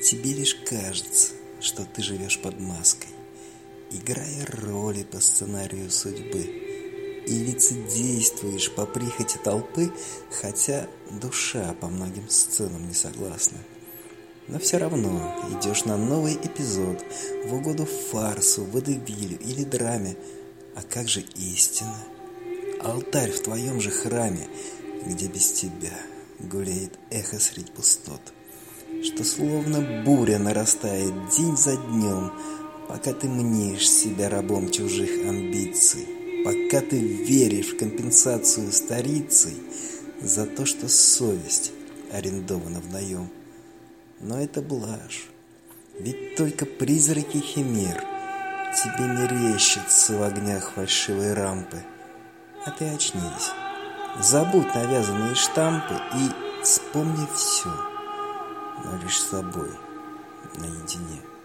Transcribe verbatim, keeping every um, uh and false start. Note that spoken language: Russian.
Тебе лишь кажется, что ты живешь под маской, играя роли по сценарию судьбы, и лицедействуешь по прихоти толпы, хотя душа по многим сценам не согласна. Но все равно идешь на новый эпизод в угоду фарсу, водевилю или драме. А как же истина? Алтарь в твоем же храме, где без тебя гуляет эхо средь пустот, что словно буря нарастает день за днем, пока ты мнешь себя рабом чужих амбиций, пока ты веришь в компенсацию старицей за то, что совесть арендована в наем. Но это блажь, ведь только призраки химер тебе мерещатся в огнях фальшивой рампы. А ты очнись, забудь навязанные штампы и вспомни все, но лишь с собой наедине.